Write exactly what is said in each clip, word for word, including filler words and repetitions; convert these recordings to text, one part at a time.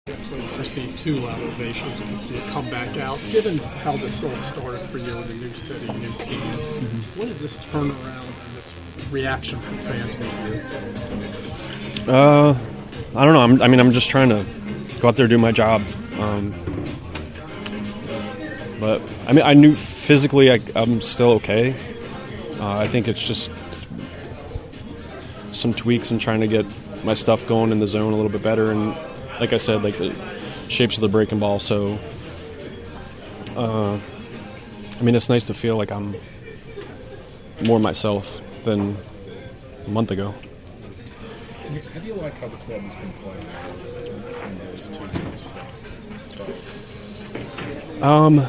actually received two loud ovations and you come back out. Given how this all started for you in a new city, new team, mm-hmm. what does this turnaround and this reaction from fans mean to you? Uh, I don't know. I'm, I mean, I'm just trying to go out there and do my job. Um, but, I mean, I knew physically I, I'm still okay. Uh, I think it's just some tweaks and trying to get my stuff going in the zone a little bit better. And like I said, like the shapes of the breaking ball. So, uh, I mean, it's nice to feel like I'm more myself than a month ago. How do you like how the club has been playing between those two games? Um,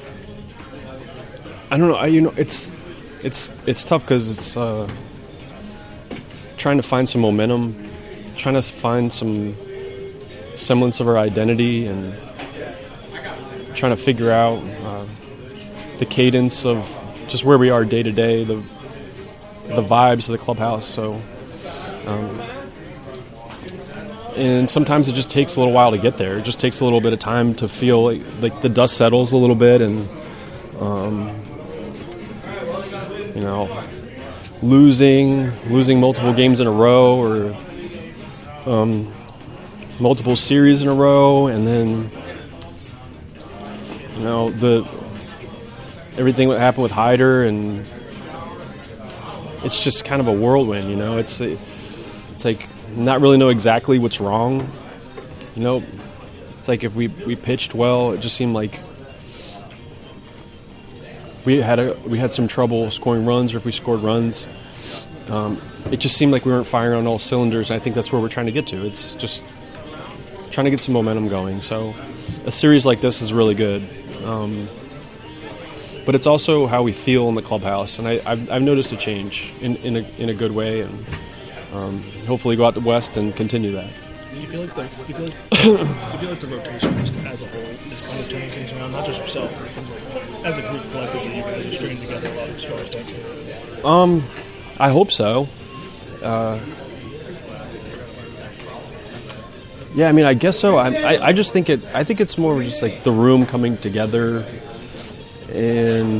I don't know. I, you know, it's it's it's tough because it's uh, trying to find some momentum, trying to find some semblance of our identity, and trying to figure out uh, the cadence of just where we are day to day, the the vibes of the clubhouse. So. Um, And sometimes it just takes a little while to get there. It just takes a little bit of time to feel like, like the dust settles a little bit, and um, you know, losing losing multiple games in a row, or um, multiple series in a row, and then you know the everything that happened with Hyder, and it's just kind of a whirlwind. You know, it's it's like. Not really know exactly what's wrong. You know, it's like if we, we pitched well, it just seemed like we had a we had some trouble scoring runs, or if we scored runs, um, it just seemed like we weren't firing on all cylinders. And I think that's where we're trying to get to. It's just trying to get some momentum going. So a series like this is really good. Um, but it's also how we feel in the clubhouse, and I, I've, I've noticed a change in, in, a, in a good way, and Um, hopefully go out the West and continue that. Do you feel like the, you feel like, you feel like the rotation just as a whole is kind of turning things around? Not just yourself, but it seems like as a group collectively, you guys are stringing together a lot of stars, don't you? Um, I hope so. Uh, yeah, I mean, I guess so. I, I I just think it. I think it's more just like the room coming together, and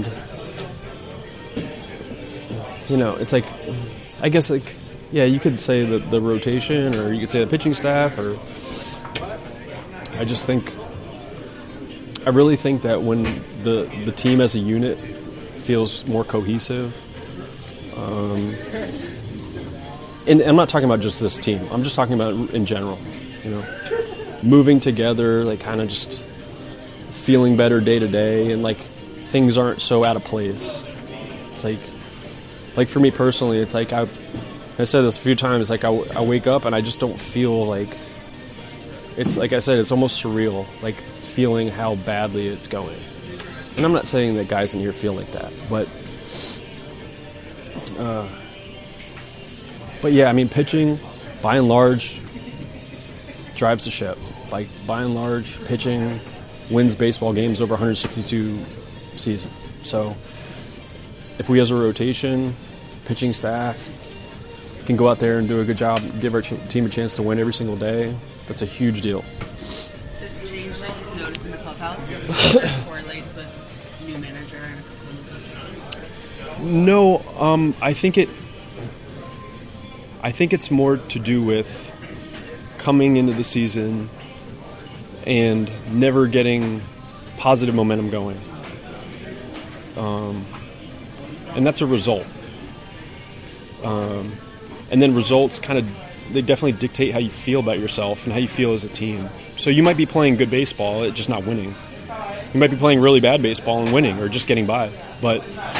you know, it's like, I guess like. Yeah, you could say the, the rotation, or you could say the pitching staff, or I just think, I really think that when the the team as a unit feels more cohesive, um, and I'm not talking about just this team, I'm just talking about in general, you know, moving together, like kind of just feeling better day to day, and like things aren't so out of place. It's like, like for me personally, it's like I. I said this a few times, like I, I wake up and I just don't feel like, it's like I said, it's almost surreal, like feeling how badly it's going. And I'm not saying that guys in here feel like that, but, uh, but yeah, I mean, pitching, by and large, drives the ship. Like, by and large, pitching wins baseball games over one hundred sixty-two season. So, if we as a rotation, pitching staff, can go out there and do a good job, give our ch- team a chance to win every single day, that's a huge deal. Does it change that you've noticed in the clubhouse? Does it correlate with new manager? No, um, I think it. I think it's more to do with coming into the season and never getting positive momentum going, um, and that's a result. Um, And then results kind of, they definitely dictate how you feel about yourself and how you feel as a team. So you might be playing good baseball, it's just not winning. You might be playing really bad baseball and winning, or just getting by. But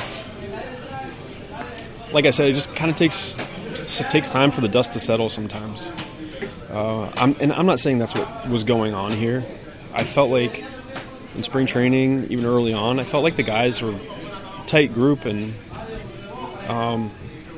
like I said, it just kind of takes it takes time for the dust to settle sometimes. Uh, I'm, and I'm not saying that's what was going on here. I felt like in spring training, even early on, I felt like the guys were a tight group, and um,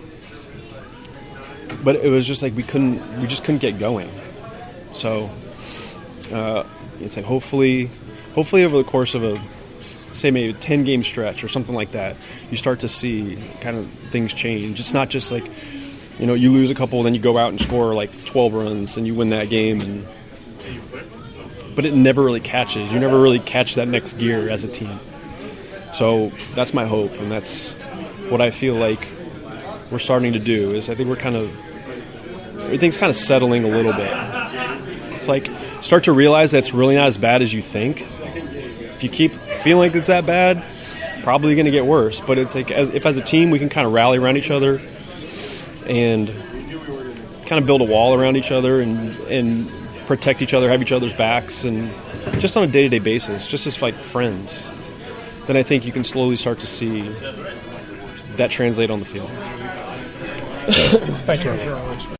but it was just like we couldn't, we just couldn't get going. So uh, it's like hopefully, hopefully over the course of a, say maybe a ten game stretch or something like that, you start to see kind of things change. It's not just like, you know, you lose a couple, then you go out and score like twelve runs and you win that game. And but it never really catches. You never really catch that next gear as a team. So that's my hope, and that's what I feel like we're starting to do. Is I think we're kind of everything's kind of settling a little bit. It's like start to realize that it's really not as bad as you think. If you keep feeling like it's that bad, probably going to get worse. But it's like as, if as a team we can kind of rally around each other and kind of build a wall around each other and and protect each other, have each other's backs, and just on a day-to-day basis, just as like friends, then I think you can slowly start to see that translate on the field. Thank you.